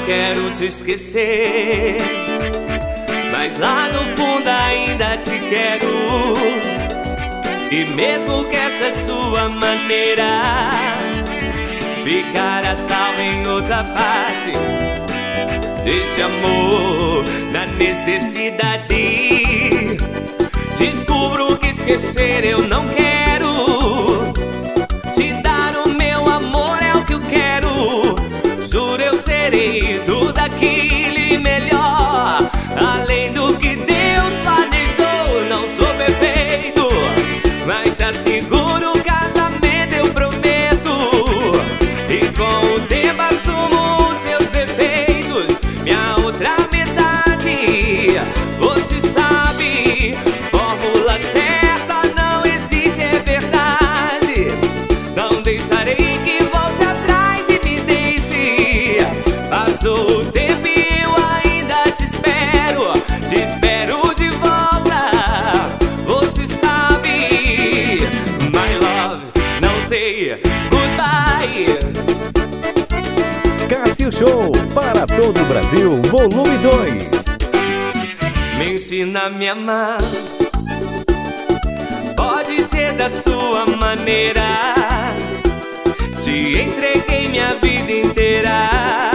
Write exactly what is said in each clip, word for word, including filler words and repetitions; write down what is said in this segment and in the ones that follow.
quero te esquecer, mas lá no fundo ainda te quero. E mesmo que essa sua maneira ficar a salvo em outra parte desse amor, na necessidade, descubro que esquecer eu não quero. Te dar o meu amor é o que eu quero. Juro, eu serei tudo aquilo e melhor, além do que Deus planejou. Não sou perfeito, mas te asseguro o casamento eu prometo. E com o tempo assumo os seus defeitos, minha outra metade. Você sabe, fórmula certa não existe, é verdade. Não deixarei que volte atrás e me deixe. Passou o tempo e eu ainda te espero. Te espero de volta. Você sabe, my love, não sei, goodbye. Cássio Show para todo o Brasil, volume dois. Me ensina a me amar, pode ser da sua maneira. Te entreguei minha vida inteira.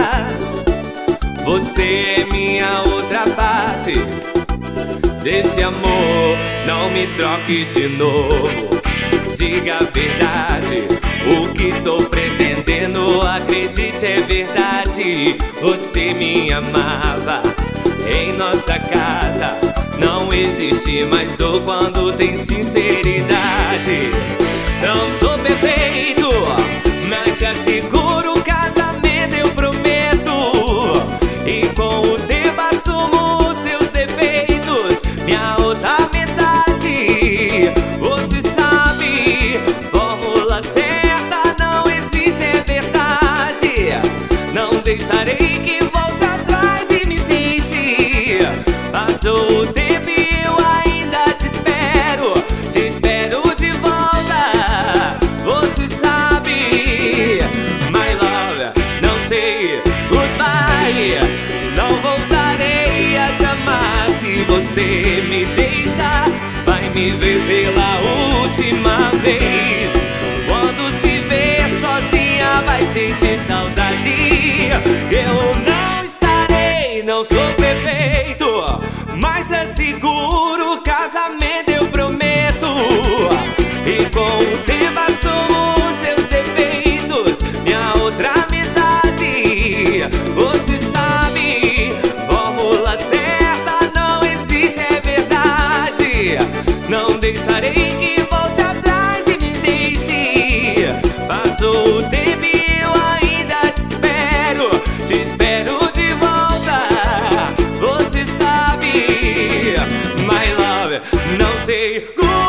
Você é minha outra parte desse amor. Não me troque de novo, diga a verdade. O que estou pretendendo, acredite, é verdade. Você me amava em nossa casa. Não existe mais dor quando tem sinceridade. Não sou perfeito, mas te asseguro o casamento eu prometo. E com o tempo assumo os seus defeitos, minha outra metade. Você sabe, fórmula certa não existe, é verdade. Não deixarei que volte atrás e me deixe. Passou o tempo e eu ainda te espero. Te espero de volta. Você sabe, my love, não sei, goodbye. Não voltarei a te amar se você me deixar. Vai me ver pela última vez. Quando se ver sozinha vai sentir saudade. Eu não estarei, não sou perfeito, mas te asseguro o casamento eu prometo. E com o tempo assumo os seus defeitos, minha outra metade. Você sabe, fórmula certa não existe, é verdade. Não deixarei que volte atrás e me deixe. Passou o tempo e eu ainda te espero. Te espero de volta. Você sabe, my love, não sei como.